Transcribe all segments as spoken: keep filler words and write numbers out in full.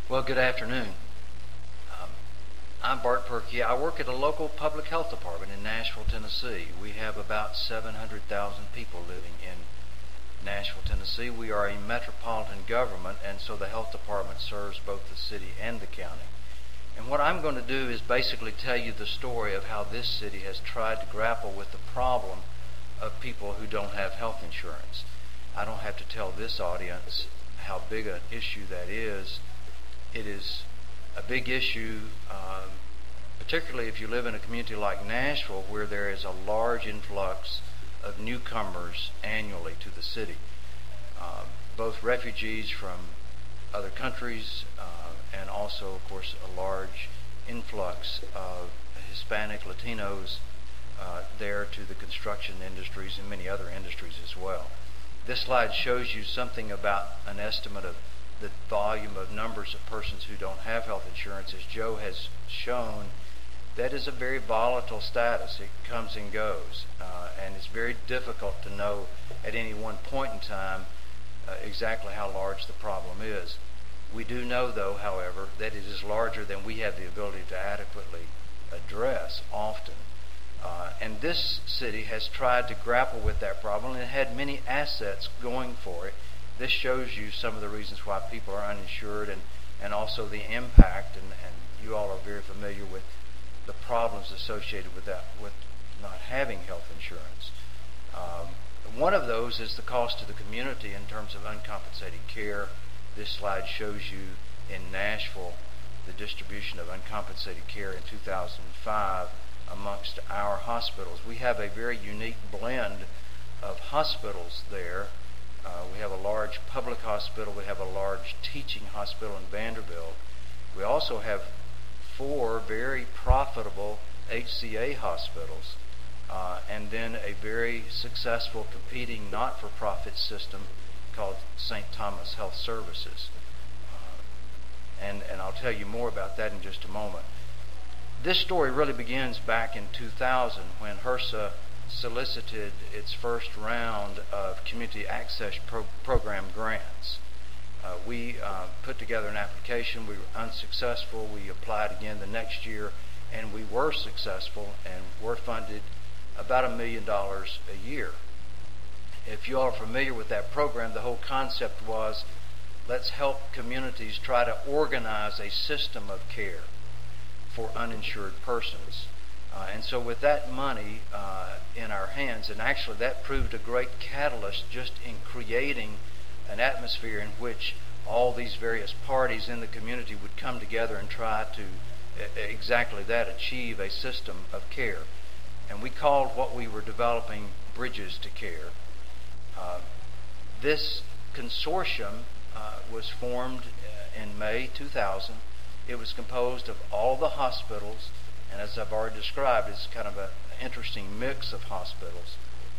Well, good afternoon. Um, I'm Bart Perky. I work at a local public health department in Nashville, Tennessee. We have about seven hundred thousand people living in Nashville, Tennessee. We are a metropolitan government, and so the health department serves both the city and the county. And what I'm going to do is basically tell you the story of how this city has tried to grapple with the problem of people who don't have health insurance. I don't have to tell this audience how big an issue that is. It is a big issue, um, particularly if you live in a community like Nashville, where there is a large influx of newcomers annually to the city, uh, both refugees from other countries uh, and also, of course, a large influx of Hispanic Latinos uh, there to the construction industries and many other industries as well. This slide shows you something about an estimate of the volume of numbers of persons who don't have health insurance. As Joe has shown, that is a very volatile status. It comes and goes, uh, and it's very difficult to know at any one point in time uh, exactly how large the problem is. We do know, though, however, that it is larger than we have the ability to adequately address often. Uh, and this city has tried to grapple with that problem and had many assets going for it. This shows you some of the reasons why people are uninsured and, and also the impact, and, and you all are very familiar with the problems associated with that, with not having health insurance. Um, one of those is the cost to the community in terms of uncompensated care. This slide shows you in Nashville the distribution of uncompensated care in two thousand five amongst our hospitals. We have a very unique blend of hospitals there. Uh, we have a large public hospital. We have a large teaching hospital in Vanderbilt. We also have four very profitable H C A hospitals, uh, and then a very successful competing not-for-profit system called Saint Thomas Health Services. Uh, and, and I'll tell you more about that in just a moment. This story really begins back in two thousand when HRSA solicited its first round of community access pro- program grants. Uh, we uh, put together an application. We were unsuccessful. We applied again the next year, and we were successful and were funded about a million dollars a year. If you all are familiar with that program, the whole concept was, let's help communities try to organize a system of care for uninsured persons. Uh, and so with that money uh, in our hands, and actually that proved a great catalyst just in creating an atmosphere in which all these various parties in the community would come together and try to uh, exactly that, achieve a system of care. And we called what we were developing Bridges to Care. Uh, this consortium uh, was formed uh, in May two thousand. It was composed of all the hospitals, and as I've already described, it's kind of an interesting mix of hospitals.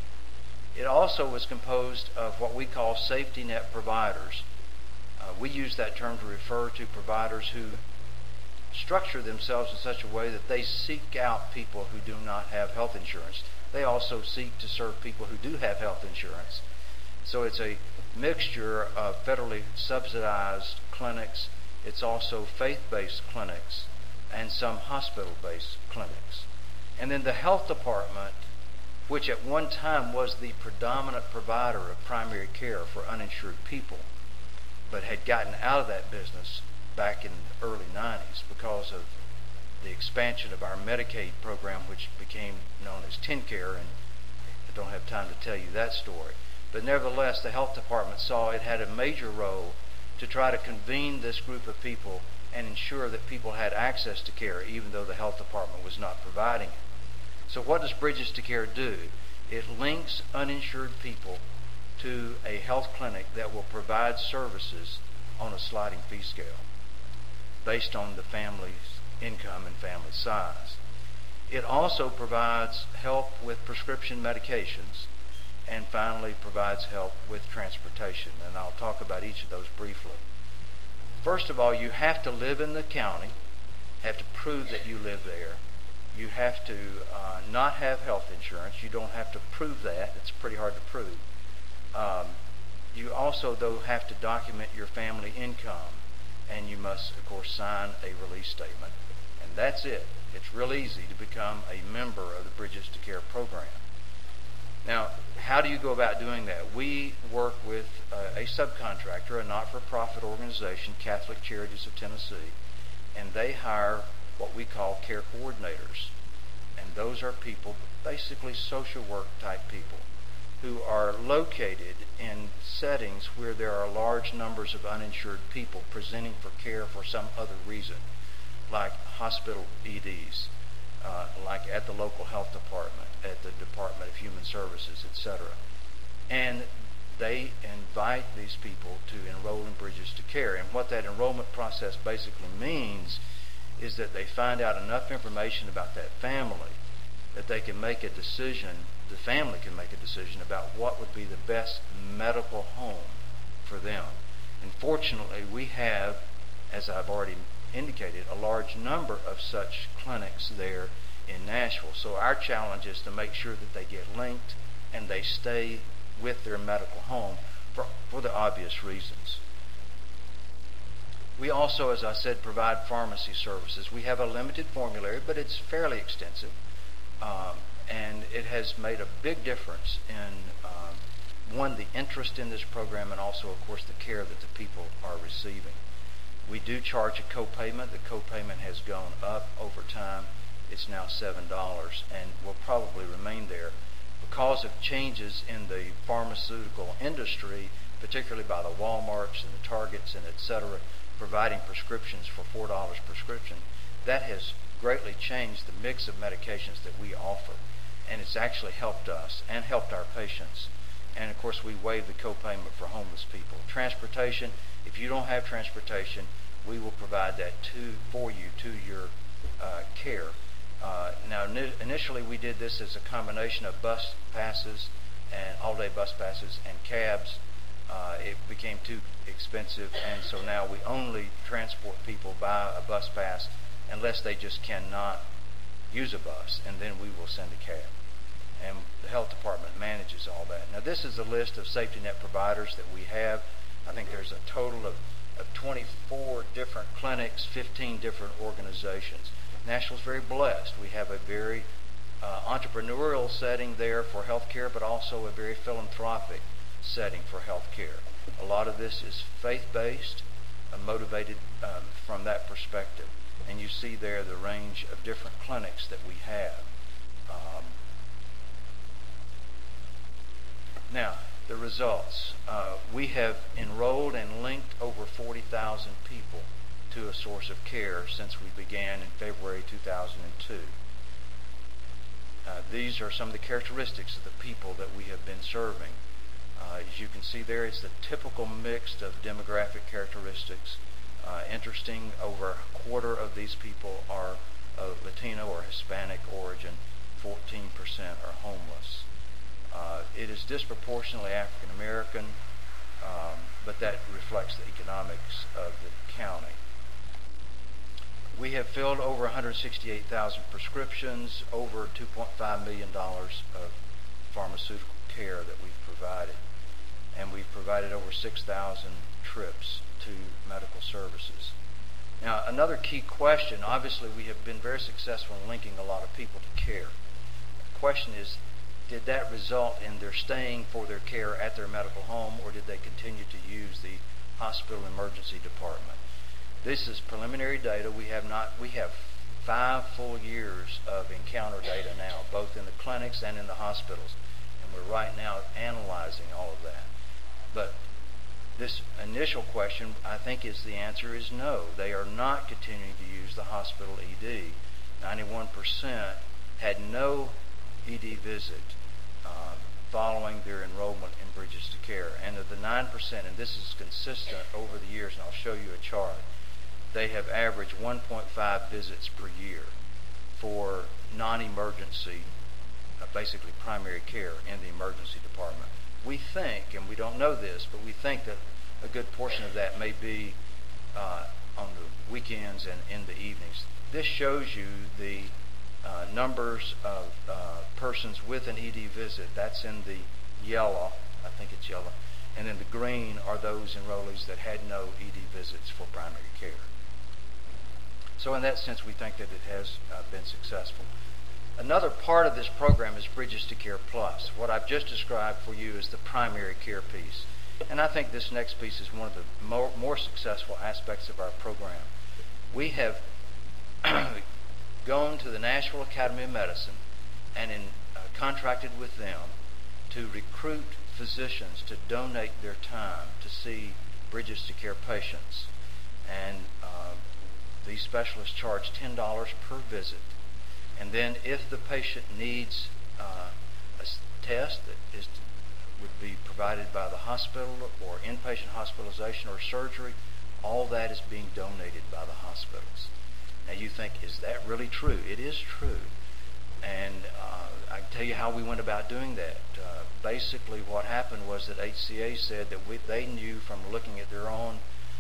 It also was composed of what we call safety net providers. Uh, we use that term to refer to providers who structure themselves in such a way that they seek out people who do not have health insurance. They also seek to serve people who do have health insurance. So it's a mixture of federally subsidized clinics. It's also faith-based clinics and some hospital-based clinics. And then the health department, which at one time was the predominant provider of primary care for uninsured people, but had gotten out of that business back in the early nineties because of the expansion of our Medicaid program, which became known as TennCare, and I don't have time to tell you that story. But nevertheless, the health department saw it had a major role to try to convene this group of people and ensure that people had access to care, even though the health department was not providing it. So what does Bridges to Care do? It links uninsured people to a health clinic that will provide services on a sliding fee scale based on the family's income and family size. It also provides help with prescription medications, and finally provides help with transportation. And I'll talk about each of those briefly. First of all, you have to live in the county, have to prove that you live there. You have to uh, not have health insurance. You don't have to prove that. It's pretty hard to prove. Um, you also, though, have to document your family income. and you must, of course, sign a release statement. And that's it. It's real easy to become a member of the Bridges to Care program. Now, how do you go about doing that? We work with uh, a subcontractor, a not-for-profit organization, Catholic Charities of Tennessee, and they hire what we call care coordinators. And those are people, basically social work type people, who are located in settings where there are large numbers of uninsured people presenting for care for some other reason, like hospital E Ds, uh, like at the local health department, at the Department of Human Services, et cetera. And they invite these people to enroll in Bridges to Care. And what that enrollment process basically means is that they find out enough information about that family that they can make a decision, the family can make a decision about what would be the best medical home for them. And fortunately, we have, as I've already indicated, a large number of such clinics there in Nashville. So our challenge is to make sure that they get linked and they stay with their medical home for, for the obvious reasons. We also, as I said, provide pharmacy services. We have a limited formulary, but it's fairly extensive. Um, and it has made a big difference in, um, one, the interest in this program, and also, of course, the care that the people are receiving. We do charge a copayment. The copayment has gone up over time. It's now seven dollars and will probably remain there because of changes in the pharmaceutical industry, particularly by the Walmarts and the Targets and et cetera, providing prescriptions for four dollars prescription. That has greatly changed the mix of medications that we offer, and it's actually helped us and helped our patients. And of course, we waive the copayment for homeless people. Transportation, if you don't have transportation, we will provide that to for you to your uh, care. Uh, now, ni- initially we did this as a combination of bus passes and all-day bus passes and cabs. Uh, it became too expensive, and so now we only transport people by a bus pass unless they just cannot use a bus, and then we will send a cab. And the health department manages all that. Now, this is a list of safety net providers that we have. I think there's a total of, of twenty-four different clinics, fifteen different organizations. Nashville's very blessed. We have a very uh, entrepreneurial setting there for healthcare, but also a very philanthropic setting for healthcare. A lot of this is faith-based, uh, motivated um, from that perspective. And you see there the range of different clinics that we have. Um, now, the results. Uh, we have enrolled and linked over forty thousand people to a source of care since we began in February two thousand two. Uh, these are some of the characteristics of the people that we have been serving. Uh, as you can see there, it's the typical mix of demographic characteristics. Uh, interesting, over a quarter of these people are of Latino or Hispanic origin. fourteen percent are homeless. Uh, it is disproportionately African American, um, but that reflects the economics of the county. We have filled over one hundred sixty-eight thousand prescriptions, over two point five million dollars of pharmaceutical care that we've provided. And we've provided over six thousand trips to medical services. Now, another key question, obviously we have been very successful in linking a lot of people to care. The question is, did that result in their staying for their care at their medical home, or did they continue to use the hospital emergency department? This is preliminary data. We have not, we have five full years of encounter data now, both in the clinics and in the hospitals. And we're right now analyzing all of that. But this initial question, I think, is the answer is no. They are not continuing to use the hospital E D. ninety-one percent had no E D visit uh, following their enrollment in Bridges to Care. And of the nine percent, and this is consistent over the years, and I'll show you a chart, they have averaged one point five visits per year for non-emergency, uh, basically primary care in the emergency department. We think, and we don't know this, but we think that a good portion of that may be uh, on the weekends and in the evenings. This shows you the uh, numbers of uh, persons with an E D visit. That's in the yellow, I think it's yellow, and then the green are those enrollees that had no E D visits for primary care. So in that sense, we think that it has uh, been successful. Another part of this program is Bridges to Care Plus. What I've just described for you is the primary care piece. And I think this next piece is one of the more, more successful aspects of our program. We have gone to the Nashville Academy of Medicine and in, uh, contracted with them to recruit physicians to donate their time to see Bridges to Care patients. And uh, these specialists charge ten dollars per visit. And then if the patient needs uh, a test that is would be provided by the hospital or inpatient hospitalization or surgery, all that is being donated by the hospitals. Now you think, is that really true? It is true. And uh, I can tell you how we went about doing that. Uh, basically what happened was that H C A said that we, they knew from looking at their own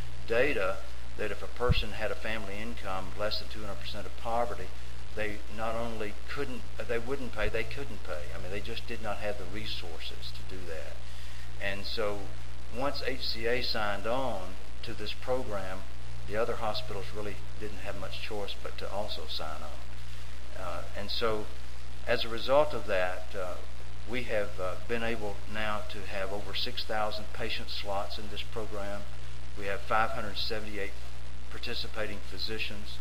data that if a person had a family income less than two hundred percent of poverty, they not only couldn't, they wouldn't pay, they couldn't pay. I mean, they just did not have the resources to do that. And so once H C A signed on to this program, the other hospitals really didn't have much choice but to also sign on. Uh, and so as a result of that, uh, we have uh, been able now to have over six thousand patient slots in this program. We have five hundred seventy-eight participating physicians.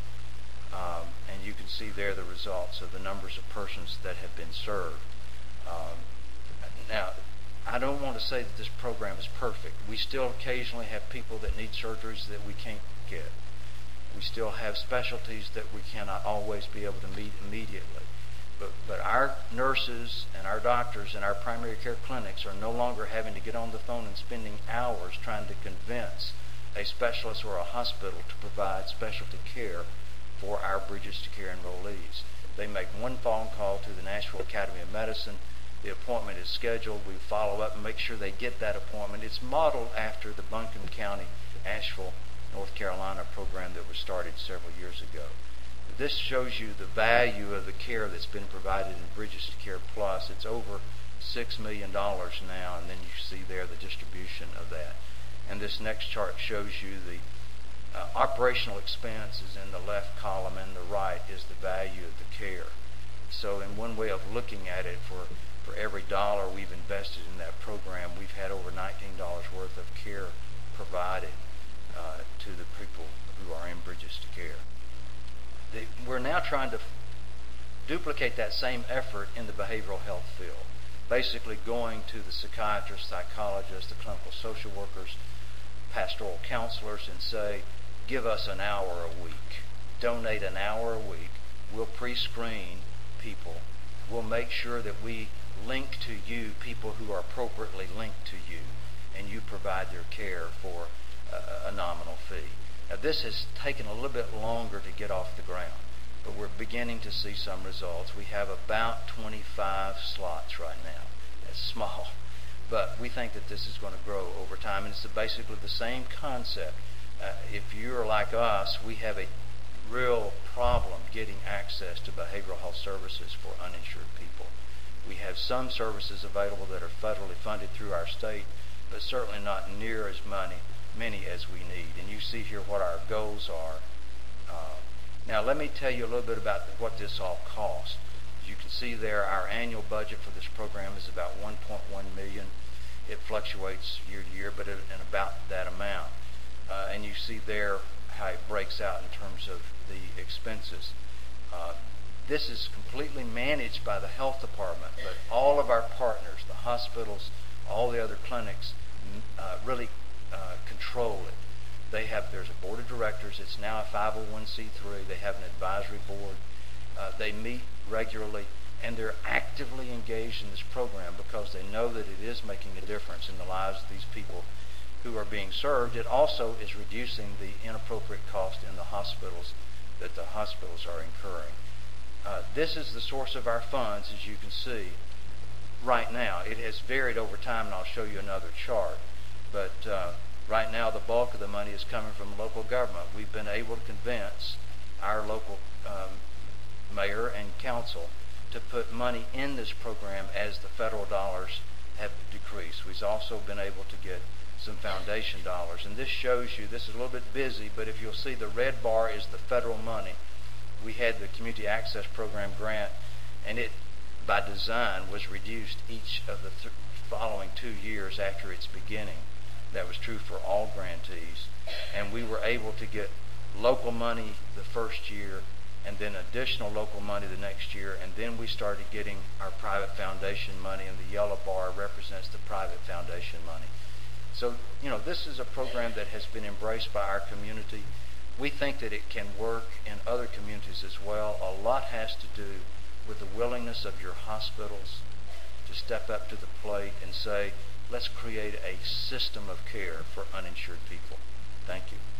Um, and you can see there the results of the numbers of persons that have been served. Um, now, I don't want to say that this program is perfect. We still occasionally have people that need surgeries that we can't get. We still have specialties that we cannot always be able to meet immediately. But, but our nurses and our doctors and our primary care clinics are no longer having to get on the phone and spending hours trying to convince a specialist or a hospital to provide specialty care for our Bridges to Care enrollees. They make one phone call to the Nashville Academy of Medicine. The appointment is scheduled. We follow up and make sure they get that appointment. It's modeled after the Buncombe County, Asheville, North Carolina program that was started several years ago. This shows you the value of the care that's been provided in Bridges to Care Plus. It's over six million dollars now, and then you see there the distribution of that. And this next chart shows you the Uh, operational expense is in the left column, and the right is the value of the care. So in one way of looking at it, for, for every dollar we've invested in that program, we've had over nineteen dollars worth of care provided uh, to the people who are in Bridges to Care. The, we're now trying to f- duplicate that same effort in the behavioral health field, basically going to the psychiatrists, psychologists, the clinical social workers, pastoral counselors, and say, give us an hour a week. Donate an hour a week. We'll pre-screen people. We'll make sure that we link to you people who are appropriately linked to you, and you provide their care for a, a nominal fee. Now, this has taken a little bit longer to get off the ground, but we're beginning to see some results. We have about twenty-five slots right now. That's small, but we think that this is going to grow over time, and it's basically the same concept. Uh, if you're like us, we have a real problem getting access to behavioral health services for uninsured people. We have some services available that are federally funded through our state, but certainly not near as many, many as we need. And you see here what our goals are. Uh, now let me tell you a little bit about what this all costs. As you can see there, our annual budget for this program is about one point one million dollars. It fluctuates year to year, but in about that amount. Uh, and you see there how it breaks out in terms of the expenses. Uh, this is completely managed by the health department, but all of our partners, the hospitals, all the other clinics, uh, really uh, control it. They have, there's a board of directors. It's now a five oh one c three. They have an advisory board. Uh, they meet regularly, and they're actively engaged in this program because they know that it is making a difference in the lives of these people who are being served. It also is reducing the inappropriate cost in the hospitals that the hospitals are incurring. Uh, this is the source of our funds, as you can see right now. It has varied over time, and I'll show you another chart. But uh, right now, the bulk of the money is coming from local government. We've been able to convince our local um, mayor and council to put money in this program as the federal dollars have decreased. We've also been able to get some foundation dollars. And this shows you, this is a little bit busy, but if you'll see, the red bar is the federal money. We had the Community Access Program grant, and it, by design, was reduced each of the th- following two years after its beginning. That was true for all grantees. And we were able to get local money the first year, and then additional local money the next year, and then we started getting our private foundation money, and the yellow bar represents the private foundation money. So, you know, this is a program that has been embraced by our community. We think that it can work in other communities as well. A lot has to do with the willingness of your hospitals to step up to the plate and say, let's create a system of care for uninsured people. Thank you.